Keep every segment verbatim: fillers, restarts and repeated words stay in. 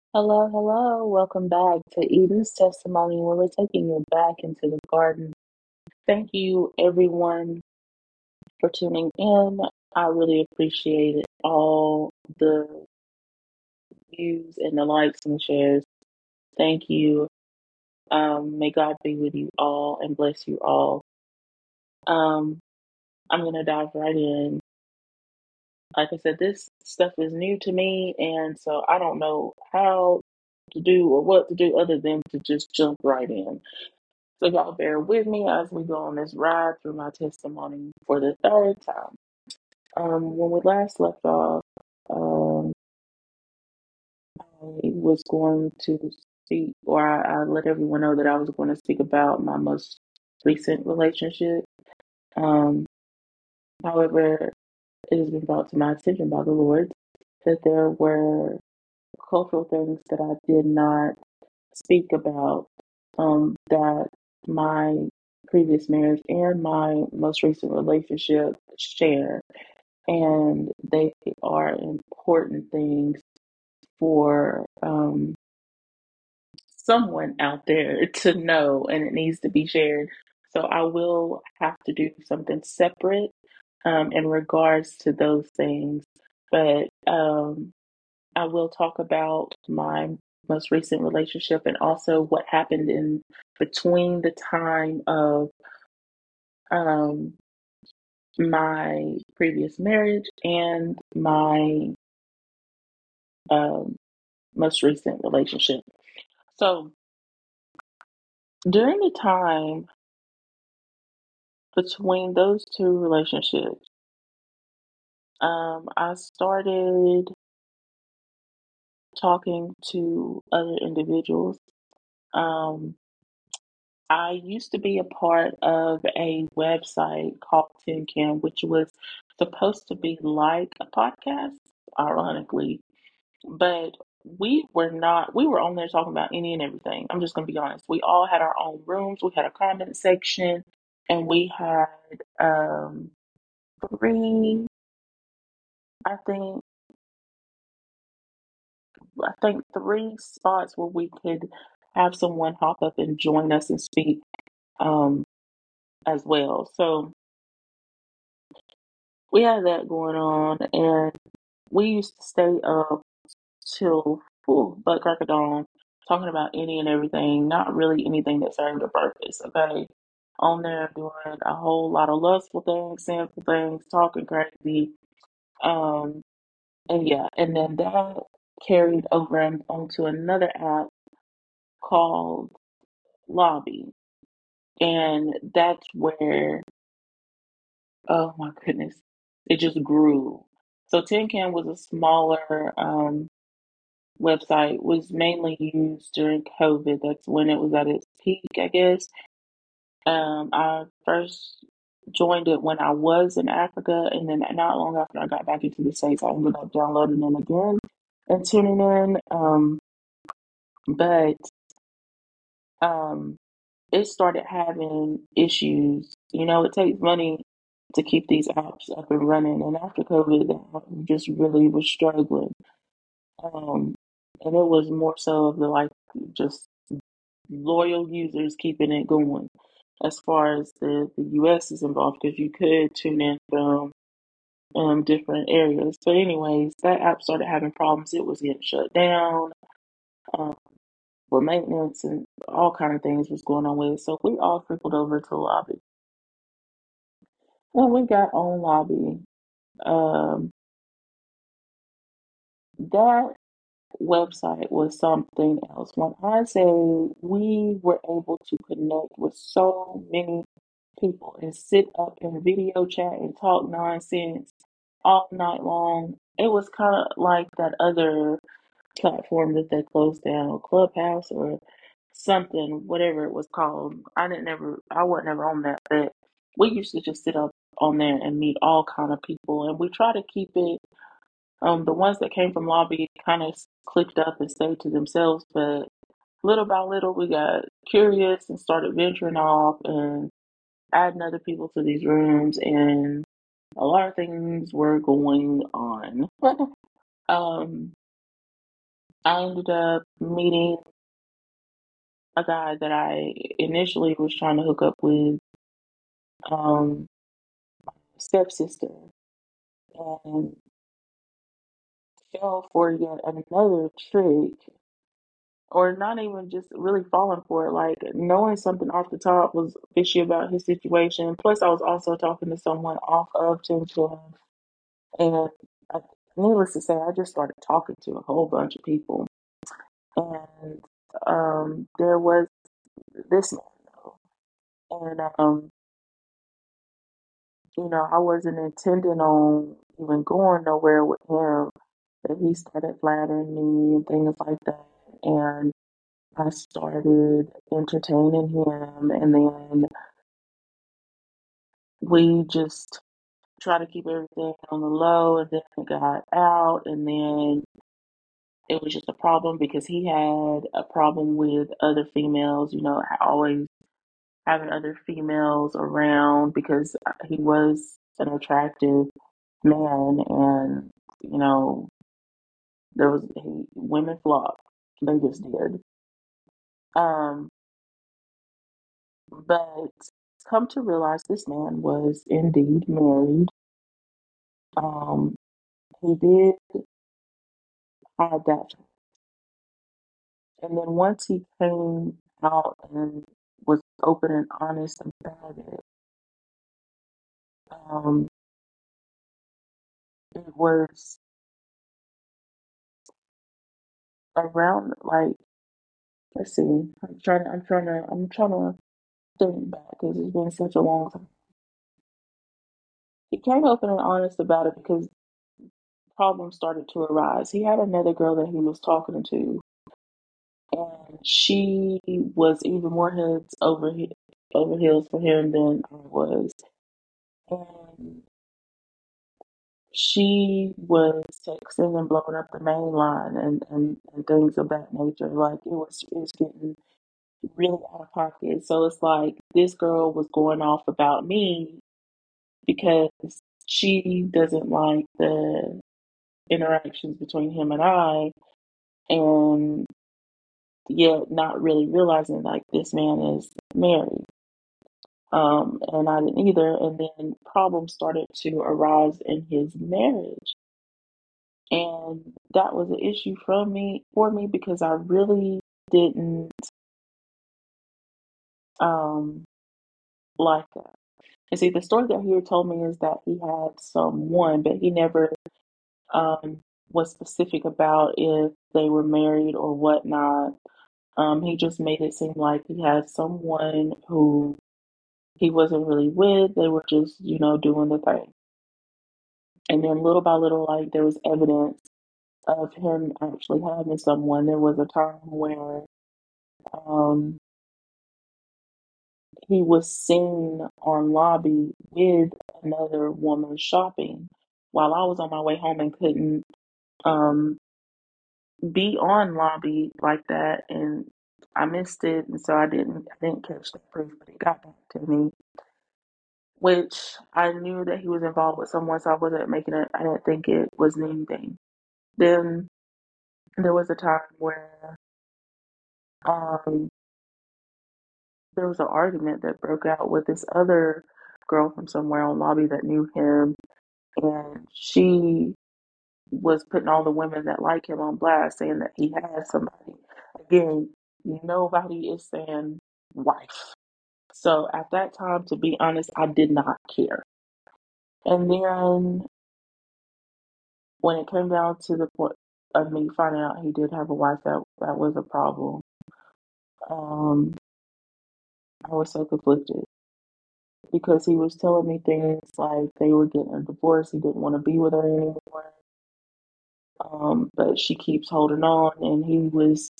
Hello, hello. Welcome back to Eden's Testimony, where we're taking you back into the garden. Thank you, everyone, for tuning in. I really appreciate it. All the views and the likes and shares. Thank you. Um, may God be with you all and bless you all. Um, I'm going to dive right in. Like I said, this stuff is new to me, and so I don't know how to do or what to do other than to just jump right in. So y'all bear with me as we go on this ride through my testimony for the third time. Um, when we last left off, um, I was going to speak, or I, I let everyone know that I was going to speak about my most recent relationship. Um, However, it has been brought to my attention by the Lord that there were cultural things that I did not speak about, um, that my previous marriage and my most recent relationship share. And they are important things for um, someone out there to know, and it needs to be shared. So I will have to do something separate um, in regards to those things. But um, I will talk about my most recent relationship and also what happened in between the time of um, my previous marriage and my um, most recent relationship. So during the time between those two relationships, um, I started talking to other individuals. Um, I used to be a part of a website called Tin Can, which was supposed to be like a podcast, ironically, but we were not, we were on there talking about any and everything. I'm just going to be honest. We all had our own rooms, we had a comment section, and we had um, three, I think, I think three spots where we could have someone hop up and join us and speak um, as well. So we had that going on, and we used to stay up till full butt crack of dawn talking about any and everything, not really anything that served a purpose, okay? On there doing a whole lot of lustful things, sinful things, talking crazy. Um, and yeah, and then that carried over on- onto another app called Lobby. And that's where, oh my goodness, it just grew. So Tin Can was a smaller um, website, was mainly used during COVID. That's when it was at its peak, I guess. Um, I first joined it when I was in Africa, and then not long after I got back into the States, I ended up downloading it again and tuning in. Um, but um, it started having issues. You know, it takes money to keep these apps up and running, and after COVID, the app just really was struggling. Um, and it was more so of the like just loyal users keeping it going as far as the, the U S is involved because you could tune in from um, different areas. But anyways, that app started having problems. It was getting shut down um, for maintenance and all kind of things was going on with it. So we all trickled over to Lobby. When we got on Lobby, um, that website was something else. When I say we were able to connect with so many people and sit up in video chat and talk nonsense all night long, it was kind of like that other platform that they closed down, Clubhouse or something, whatever it was called. I didn't never, I wasn't ever on that, but we used to just sit up on there and meet all kind of people, and we try to keep it um, the ones that came from Lobby kind of clicked up and stayed to themselves, but little by little we got curious and started venturing off and adding other people to these rooms, and a lot of things were going on. um, I ended up meeting a guy that I initially was trying to hook up with, um, stepsister, and fell for yet another trick, or not even just really falling for it, like knowing something off the top was fishy about his situation. Plus, I was also talking to someone off of Tim Tim, and I, needless to say, I just started talking to a whole bunch of people, and um, there was this man though, and um, you know, I wasn't intending on even going nowhere with him, but he started flattering me and things like that, and I started entertaining him, and then we just try to keep everything on the low, and then it got out, and then it was just a problem because he had a problem with other females, you know, always having other females around because he was an attractive man, and you know, there was he, women flocked. They just did. Um, but come to realize this man was indeed married. Um, he did have that. And then once he came out and was open and honest about it, um, it was around like let's see, I'm trying, I'm trying to, I'm trying to think back because it's been such a long time. He came open and honest about it because problems started to arise. He had another girl that he was talking to, and she was even more heads over he- over heels for him than I was. And she was texting and blowing up the main line and, and, and things of that nature. Like it was it was getting really out of pocket. So it's like this girl was going off about me because she doesn't like the interactions between him and I, and yet not really realizing like this man is married. Um, and I didn't either. And then problems started to arise in his marriage. And that was an issue for me for me because I really didn't um like that. And see, the story that he had told me is that he had someone, but he never um was specific about if they were married or whatnot. Um, he just made it seem like he had someone who he wasn't really with. They were just, you know, doing the thing. And then little by little, like there was evidence of him actually having someone. There was a time where um, he was seen on lobby with another woman shopping while I was on my way home and couldn't um, be on lobby like that. And I missed it, and so I didn't I didn't catch that proof, but it got back to me, which I knew that he was involved with someone, so I wasn't making it. I didn't think it was anything. Then there was a time where um, there was an argument that broke out with this other girl from somewhere on lobby that knew him, and she was putting all the women that like him on blast, saying that he had somebody. Again, nobody is saying wife. So at that time, to be honest, I did not care. And then when it came down to the point of me finding out he did have a wife, that that was a problem. Um, I was so conflicted because he was telling me things like they were getting a divorce. He didn't want to be with her anymore. Um, but she keeps holding on, and he was.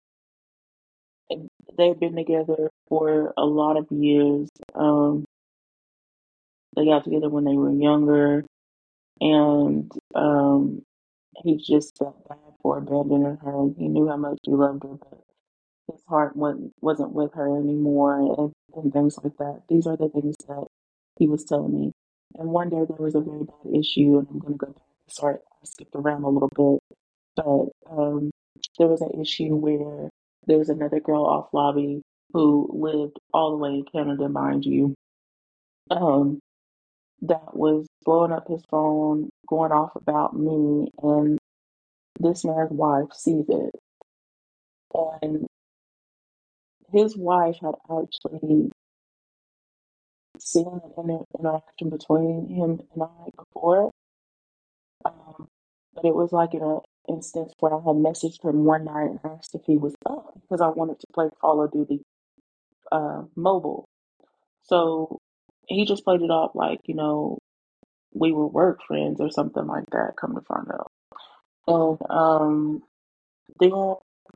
They've been together for a lot of years. Um, they got together when they were younger, and um, he just felt bad for abandoning her. He knew how much he loved her, but his heart wasn't wasn't with her anymore, and, and things like that. These are the things that he was telling me. And one day there was a very bad issue, and I'm going to go back. Sorry, I skipped around a little bit, but um, there was an issue where there was another girl off lobby who lived all the way in Canada, mind you, um, that was blowing up his phone, going off about me, and this man's wife sees it. And his wife had actually seen an inter- interaction between him and I before, um, but it was like in an instance where I had messaged him one night and asked if he was up because I wanted to play Call of Duty uh, mobile. So he just played it off like, you know, we were work friends or something like that, come to find out. And um, then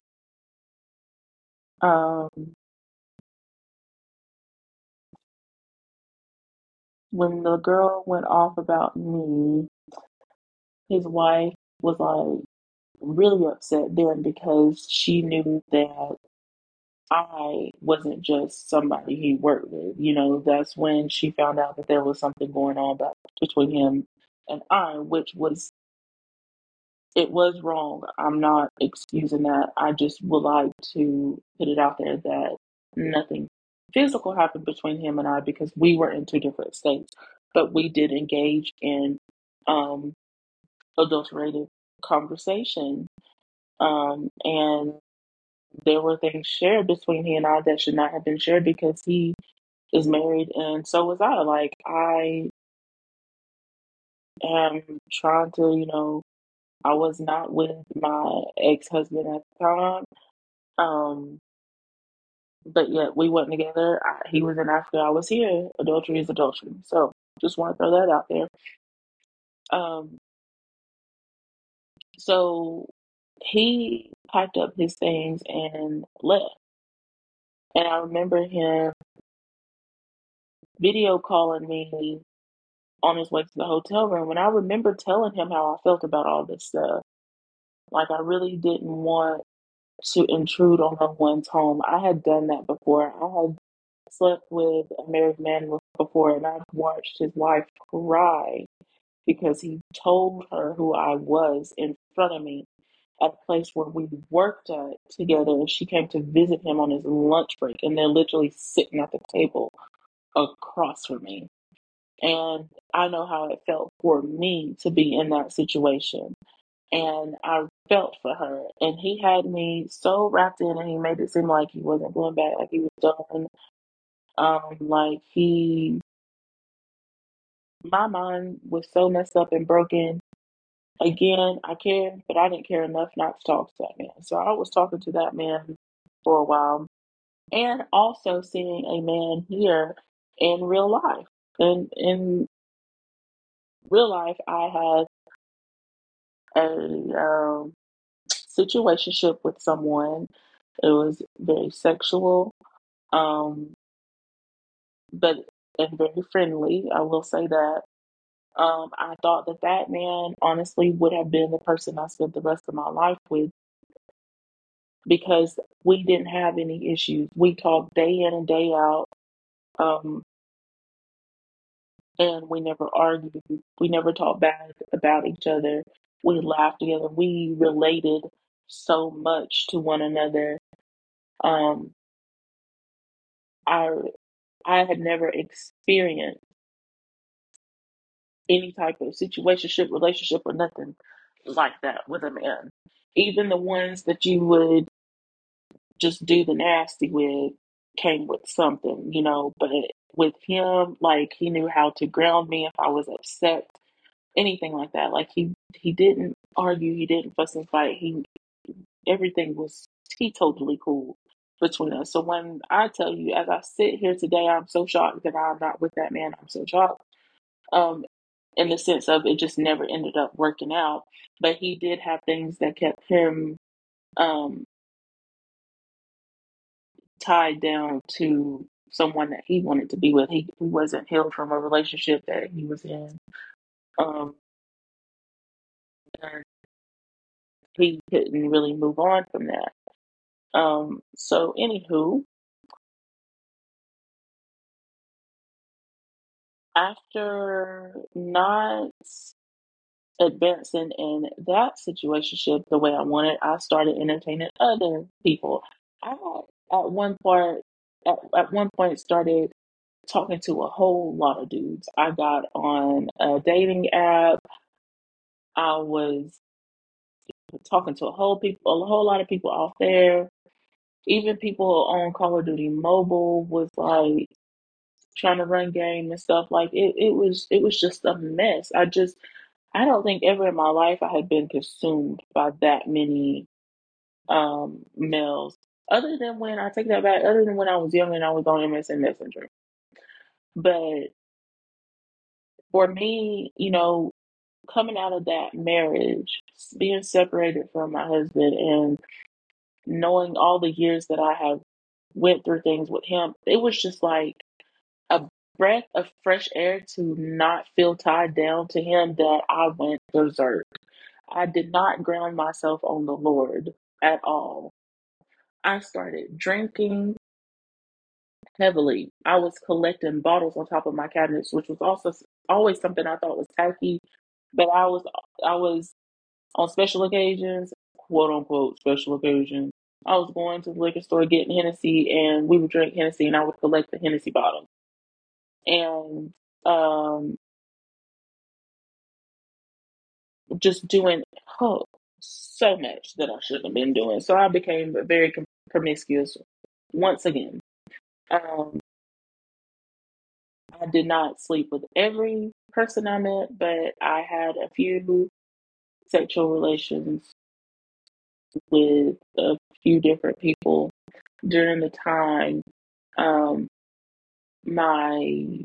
um, when the girl went off about me, his wife was like really upset then because she knew that I wasn't just somebody he worked with. You know, that's when she found out that there was something going on about, between him and I, which was, it was wrong. I'm not excusing that. I just would like to put it out there that nothing physical happened between him and I because we were in two different states, but we did engage in um, adulterated conversation. Um, and there were things shared between he and I that should not have been shared because he is married and so was I. Like, I am trying to, you know, I was not with my ex husband at the time. Um, but yet we went together. I, he was in Africa, I was here. Adultery is adultery. So just want to throw that out there. Um, so he packed up his things and left. And I remember him video calling me on his way to the hotel room. And I remember telling him how I felt about all this stuff. Like, I really didn't want to intrude on no one's home. I had done that before. I had slept with a married man before, and I've watched his wife cry because he told her who I was in front of me at a place where we worked at together. And she came to visit him on his lunch break, and they're literally sitting at the table across from me. And I know how it felt for me to be in that situation. And I felt for her. And he had me so wrapped in, and he made it seem like he wasn't going back, like he was done. Um, like he, my mind was so messed up and broken. Again, I cared, but I didn't care enough not to talk to that man. So I was talking to that man for a while, and also seeing a man here in real life. And in real life, I had a um, situationship with someone. It was very sexual, um, but and very friendly. I will say that. Um, I thought that that man honestly would have been the person I spent the rest of my life with because we didn't have any issues. We talked day in and day out, um, and we never argued. We never talked bad about each other. We laughed together. We related so much to one another. Um, I I had never experienced any type of situationship, relationship, or nothing like that with a man. Even the ones that you would just do the nasty with came with something, you know. But with him, like he knew how to ground me if I was upset, anything like that. Like he he didn't argue, he didn't fuss and fight. He everything was he totally cool between us. So when I tell you, as I sit here today, I'm so shocked that I'm not with that man. I'm so shocked. Um, in the sense of it just never ended up working out. But he did have things that kept him um tied down to someone that he wanted to be with. He, he wasn't healed from a relationship that he was in. Um, and he couldn't really move on from that. Um, so, anywho, after not advancing in that situationship the way I wanted, I started entertaining other people. I had at one part at, at one point started talking to a whole lot of dudes. I got on a dating app. I was talking to a whole people a whole lot of people off there. Even people on Call of Duty Mobile was like trying to run game and stuff. Like it, it was it was just a mess. I just I don't think ever in my life I had been consumed by that many um males. Other than when I take that back, other than when I was young and I was on M S N Messenger. But for me, you know, coming out of that marriage, being separated from my husband and knowing all the years that I have went through things with him, it was just like a breath of fresh air to not feel tied down to him that I went berserk. I did not ground myself on the Lord at all. I started drinking heavily. I was collecting bottles on top of my cabinets, which was also always something I thought was tacky. But I was I was on special occasions, quote unquote special occasions. I was going to the liquor store getting Hennessy, and we would drink Hennessy, and I would collect the Hennessy bottle. And um, just doing oh, so much that I shouldn't have been doing. So I became very com- promiscuous once again. Um, I did not sleep with every person I met, but I had a few sexual relations with a few different people during the time um, my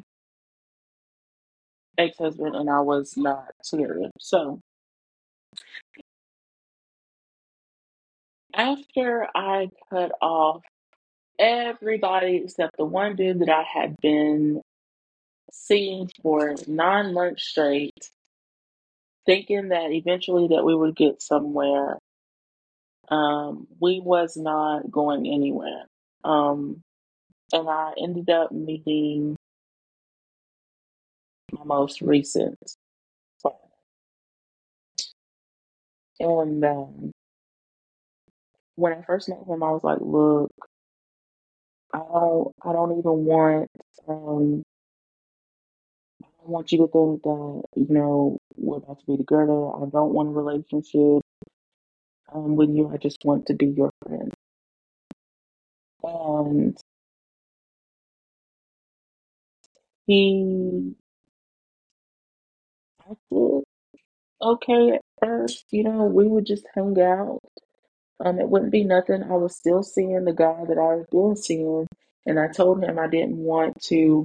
ex husband and I was not together. So after I cut off everybody except the one dude that I had been seeing for nine months straight, thinking that eventually that we would get somewhere, um, we was not going anywhere. Um, and I ended up meeting my most recent friend. And um, when I first met him, I was like, "Look, I don't, I don't even want, um, I don't want you to think that you know we're about to be together. I don't want a relationship um, with you. I just want to be your friend." And he acted okay at first. You know, we would just hang out. Um, it wouldn't be nothing. I was still seeing the guy that I was been seeing, and I told him I didn't want to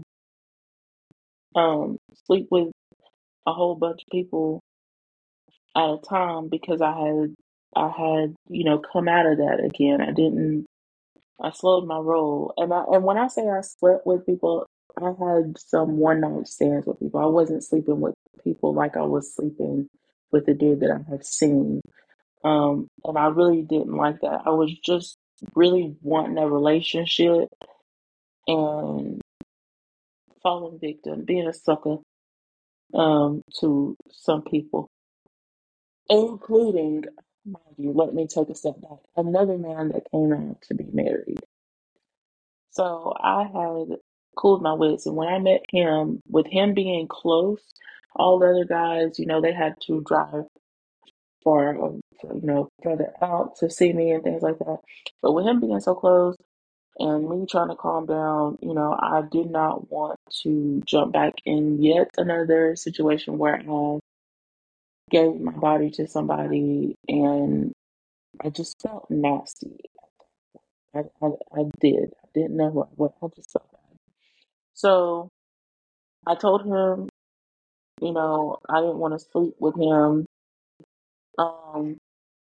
um sleep with a whole bunch of people at a time because I had I had you know come out of that again. I didn't. I slowed my roll, and I and when I say I slept with people, I had some one night stands with people. I wasn't sleeping with people like I was sleeping with the dude that I had seen. Um, and I really didn't like that. I was just really wanting a relationship and falling victim, being a sucker um, to some people, including, mind you, let me take a step back, another man that came out to be married. So I had cooled my wits, and when I met him, with him being close, all the other guys, you know, they had to drive far, um, you know, further out to see me and things like that. But with him being so close and me trying to calm down, you know, I did not want to jump back in yet another situation where I gave my body to somebody and I just felt nasty. I, I, I did. I didn't know what, what I just felt bad. So I told him, you know, I didn't want to sleep with him. Um,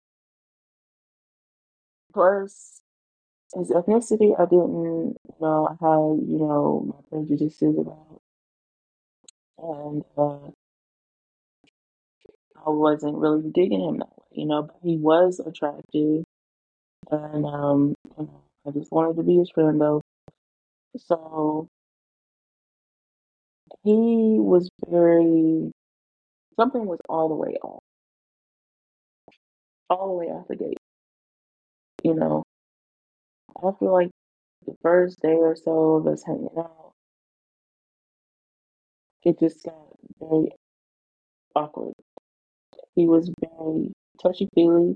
plus his ethnicity, I didn't, you know, I had, you know, my prejudices about, and uh, I wasn't really digging him that way, you know, but he was attractive, and um, you know, I just wanted to be his friend though. So he was very something was all the way off, all the way off the gate. You know, I feel like the first day or so of us hanging out, it just got very awkward. He was very touchy feely.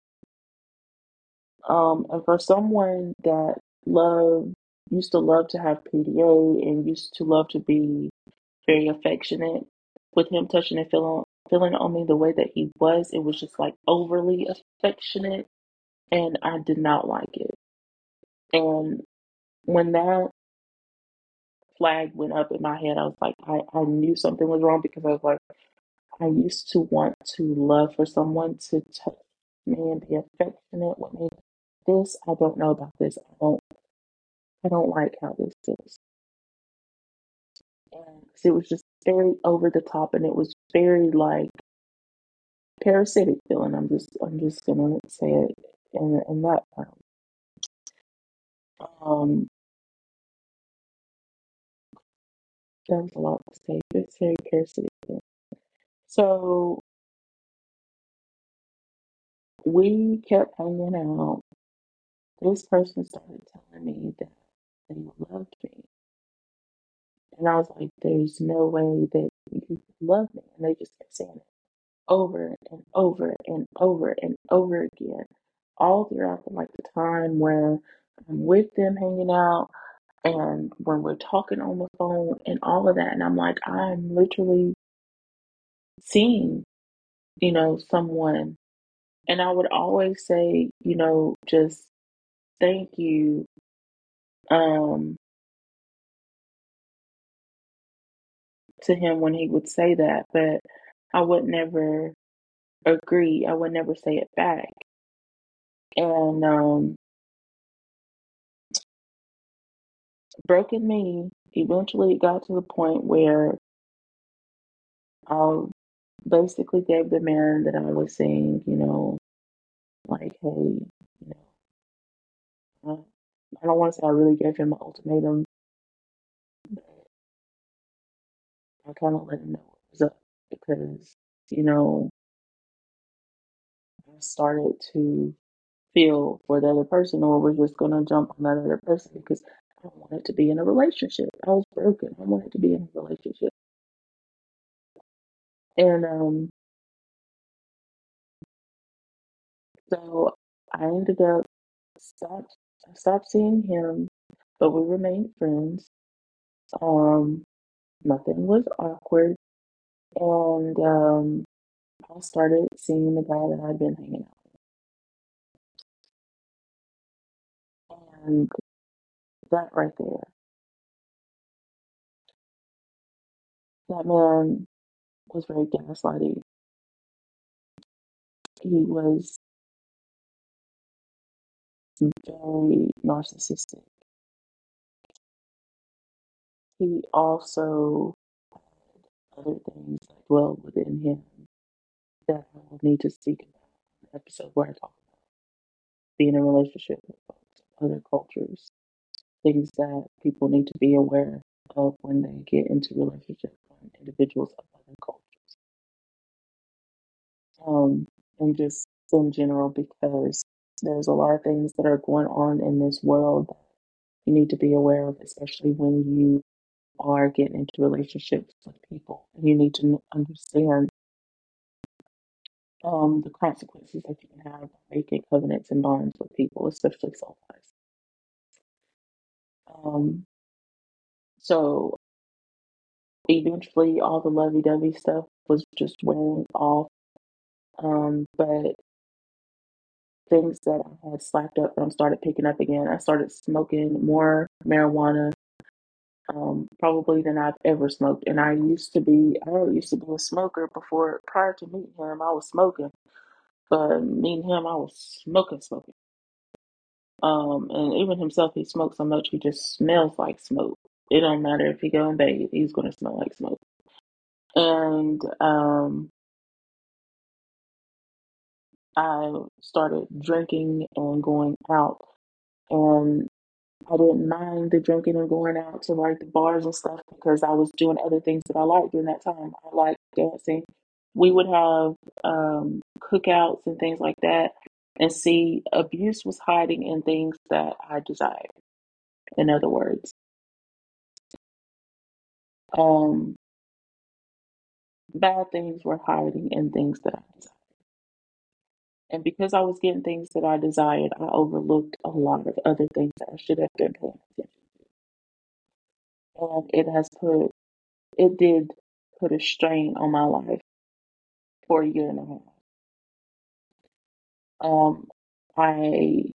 Um, and for someone that loved, used to love to have P D A and used to love to be very affectionate, with him touching and feeling feeling on me the way that he was, it was just like overly affectionate, and I did not like it. And when that flag went up in my head, I was like, I, I knew something was wrong because I was like, I used to want to love for someone to touch me and be affectionate with me. This, I don't know about this. I don't, I don't like how this feels. And 'cause it was just very over the top, and it was very like parasitic feeling. I'm just, I'm just gonna say it in in that term. Um, that was a lot to say. It's very parasitic feeling. So we kept hanging out. This person started telling me that they loved me. And I was like, there's no way that you love me. And they just kept saying it over and over and over and over again. All throughout the, like the time where I'm with them hanging out and when we're talking on the phone and all of that. And I'm like, I'm literally seeing, you know, someone. And I would always say, you know, just thank you. Um, to him when he would say that, but I would never agree. I would never say it back. And um, broken me, eventually it got to the point where I basically gave the man that I was seeing, you know, like, hey, you know, I, I don't want to say I really gave him an ultimatum, but I kind of let him know what was up because, you know, I started to feel for the other person or was just gonna jump on that other person because I wanted to be in a relationship. I was broken. I wanted to be in a relationship. And um so I ended up stopped I stopped seeing him, but we remained friends. Um Nothing was awkward and um I started seeing the guy that I'd been hanging out with. And that right there, that man was very gaslighty. He was very narcissistic. He also had other things that dwell within him that I will need to speak about in the episode where I talk about being in a relationship with folks, other cultures, things that people need to be aware of when they get into relationships with individuals of other cultures. Um, and just in general, because there's a lot of things that are going on in this world that you need to be aware of, especially when you are getting into relationships with people. And you need to understand um, the consequences that you can have by making covenants and bonds with people, especially soul ties. Um, so eventually, all the lovey-dovey stuff was just wearing off. Um, but things that I had slacked up from started picking up again. I started smoking more marijuana, um, probably than I've ever smoked. And I used to be, I used to be a smoker before, prior to meeting him, I was smoking. But meeting him, I was smoking, smoking. Um, and even himself, he smokes so much, he just smells like smoke. It don't matter if he go and bathe, he's gonna smell like smoke. And um, I started drinking and going out, and I didn't mind the drinking and going out to like the bars and stuff because I was doing other things that I liked during that time. I liked dancing. we would have um, cookouts and things like that. And see, abuse was hiding in things that I desired. In other words, um, bad things were hiding in things that I desired. And because I was getting things that I desired, I overlooked a lot of other things that I should have been paying attention. And it has put, it did put a strain on my life for a year and a half. Um, I,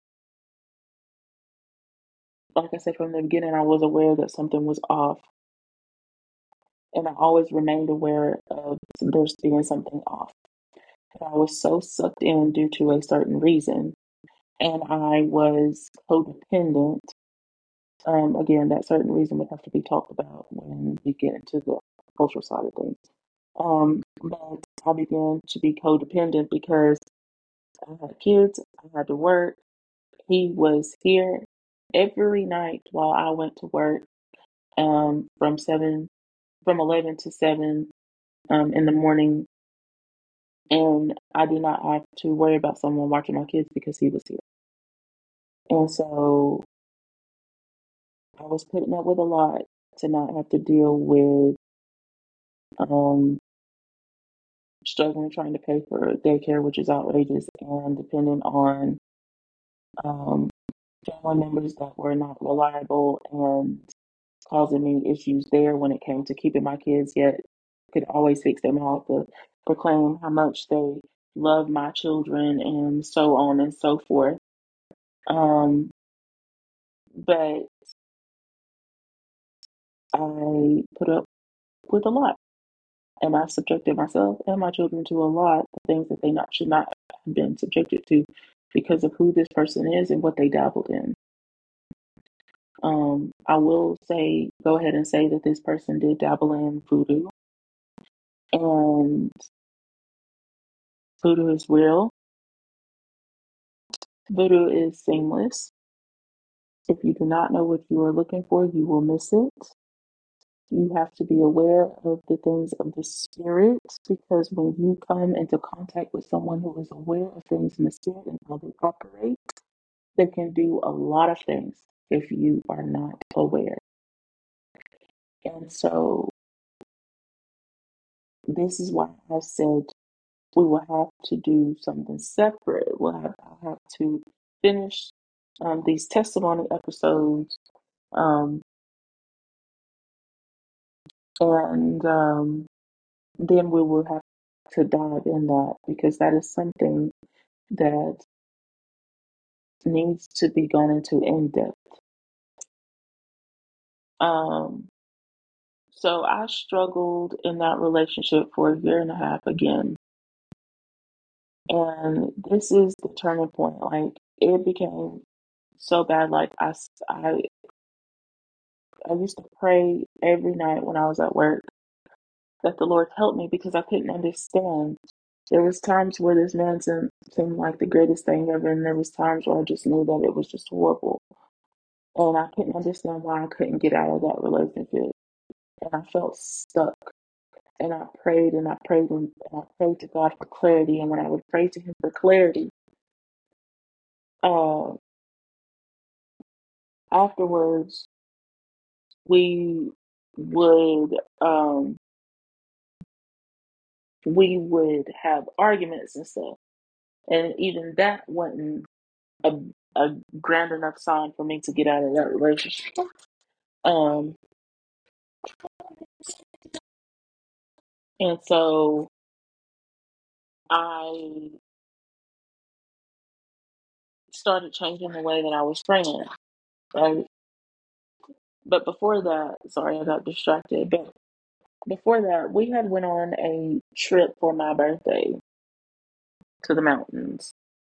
like I said from the beginning, I was aware that something was off, and I always remained aware of there's being something off. But I was so sucked in due to a certain reason, and I was codependent. Um, again, that certain reason would have to be talked about when we get into the cultural side of things. Um, but I began to be codependent because I had kids, I had to work. He was here every night while I went to work, um, from seven, from eleven to seven, um, in the morning, and I did not have to worry about someone watching my kids because he was here. And so I was putting up with a lot to not have to deal with um, struggling trying to pay for daycare, which is outrageous, and depending on um, family members that were not reliable and causing me issues there when it came to keeping my kids, yet could always fix their mouth to proclaim how much they love my children and so on and so forth. Um, but I put up with a lot, and I subjected myself and my children to a lot of things that they not should not have been subjected to because of who this person is and what they dabbled in. Um, I will say, go ahead and say that this person did dabble in voodoo, and voodoo is real. Voodoo is seamless. If you do not know what you are looking for, you will miss it. You have to be aware of the things of the spirit because when you come into contact with someone who is aware of things in the spirit and how they operate, they can do a lot of things if you are not aware. And so, this is why I said we will have to do something separate. We'll have, I'll have to finish um, these testimony episodes, um, and um, then we will have to dive in that because that is something that needs to be gone into in depth. Um, so I struggled in that relationship for a year and a half again. And this is the turning point. Like, it became so bad. Like, I, I, I used to pray every night when I was at work that the Lord help me because I couldn't understand. There was times where this man seemed, seemed like the greatest thing ever, and there was times where I just knew that it was just horrible. And I couldn't understand why I couldn't get out of that relationship. And I felt stuck. And I prayed and I prayed and I prayed to God for clarity. And when I would pray to Him for clarity, uh, afterwards we would um, we would have arguments and stuff. And even that wasn't a, a grand enough sign for me to get out of that relationship. Um, and so I started changing the way that I was praying, right? But before that, sorry, I got distracted. But before that, we had went on a trip for my birthday to the mountains,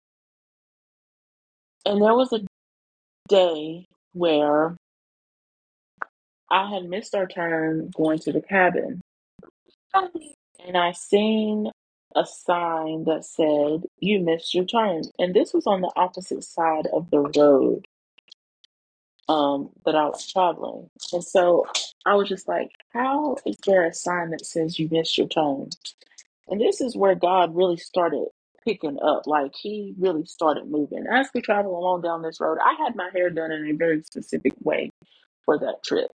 and there was a day where I had missed our turn going to the cabin, and I seen a sign that said, "You missed your turn." And this was on the opposite side of the road um, that I was traveling. And so I was just like, how is there a sign that says you missed your turn? And this is where God really started picking up. Like he really started moving. As we travel along down this road, I had my hair done in a very specific way for that trip.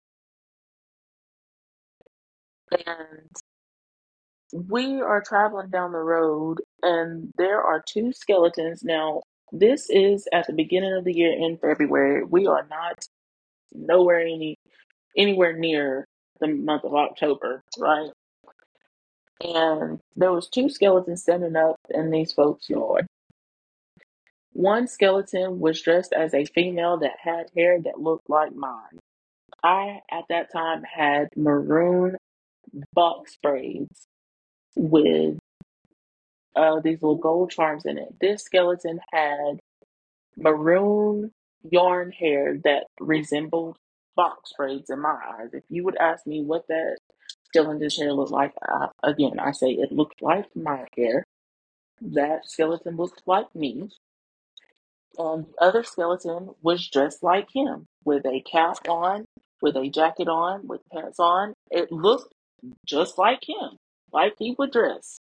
And we are traveling down the road, and there are two skeletons. Now, this is at the beginning of the year in February. We are not nowhere any anywhere near the month of October, right? And there was two skeletons standing up in these folks' yard. One skeleton was dressed as a female that had hair that looked like mine. I, at that time, had maroon box braids with uh, these little gold charms in it. This skeleton had maroon yarn hair that resembled box braids in my eyes. If you would ask me what that skeleton's hair looked like, I, again, I say it looked like my hair. That skeleton looked like me. And the other skeleton was dressed like him, with a cap on, with a jacket on, with pants on. It looked just like him, like he would dress.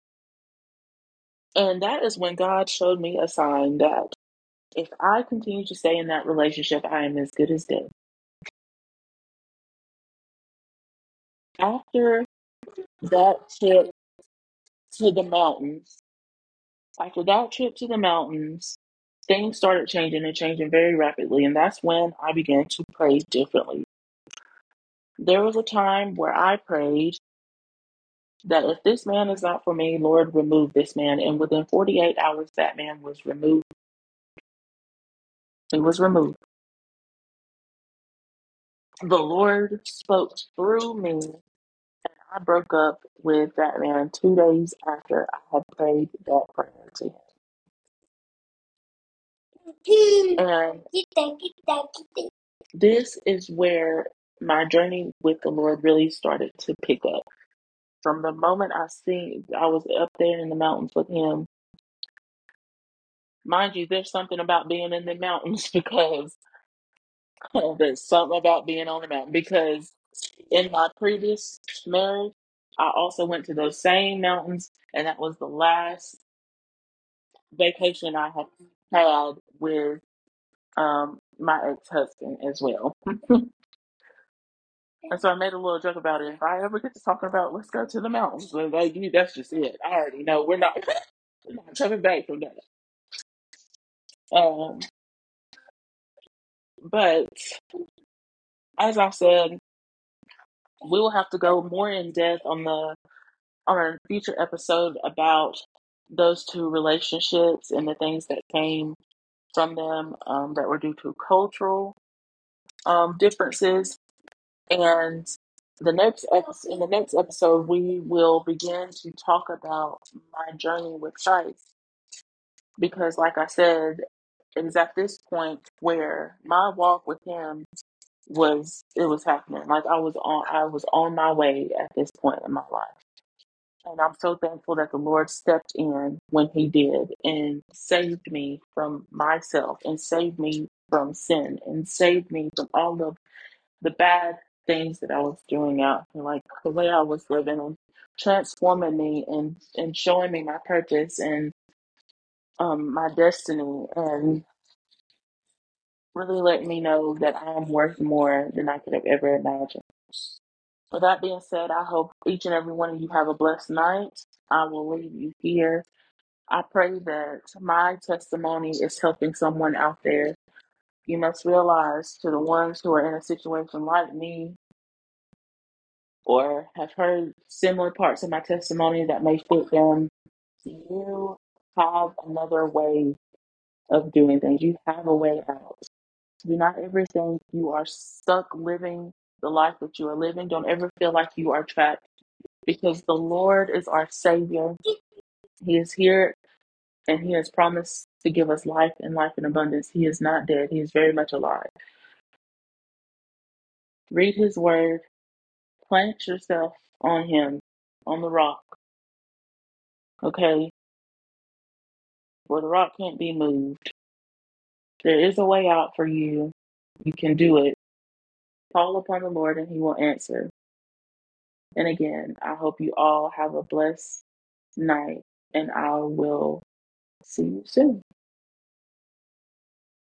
And that is when God showed me a sign that if I continue to stay in that relationship, I am as good as dead. After that trip to the mountains, after that trip to the mountains, things started changing and changing very rapidly. And that's when I began to pray differently. There was a time where I prayed that if this man is not for me, Lord, remove this man. And within forty-eight hours, that man was removed. He was removed. The Lord spoke through me. I broke up with that man two days after I had prayed that prayer to him. And this is where my journey with the Lord really started to pick up. From the moment I seen, I was up there in the mountains with him. Mind you, there's something about being in the mountains because there's something about being on the mountain because in my previous marriage, I also went to those same mountains, and that was the last vacation I had had with um, my ex-husband as well. And so I made a little joke about it. If I ever get to talking about let's go to the mountains, well, like, that's just it. I already know we're not, we're not coming back from that. Um, but as I said, we will have to go more in depth on the on a future episode about those two relationships and the things that came from them um, that were due to cultural um, differences. And the next episode, in the next episode, we will begin to talk about my journey with Christ. Because, like I said, it is at this point where my walk with Him was it was happening. Like I was on, I was on my way at this point in my life. And I'm so thankful that the Lord stepped in when He did and saved me from myself and saved me from sin and saved me from all of the bad things that I was doing out, like the way I was living, and transforming me and, and showing me my purpose and um, my destiny, and really letting me know that I am worth more than I could have ever imagined. With that being said, I hope each and every one of you have a blessed night. I will leave you here. I pray that my testimony is helping someone out there. You must realize, to the ones who are in a situation like me or have heard similar parts of my testimony that may fit them, you have another way of doing things. You have a way out. Do not ever think you are stuck living the life that you are living. Don't ever feel like you are trapped, because the Lord is our Savior. He is here and He has promised to give us life and life in abundance. He is not dead. He is very much alive. Read His Word. Plant yourself on Him, on the rock. Okay? Where the rock can't be moved. There is a way out for you. You can do it. Call upon the Lord and He will answer. And again, I hope you all have a blessed night, and I will see you soon.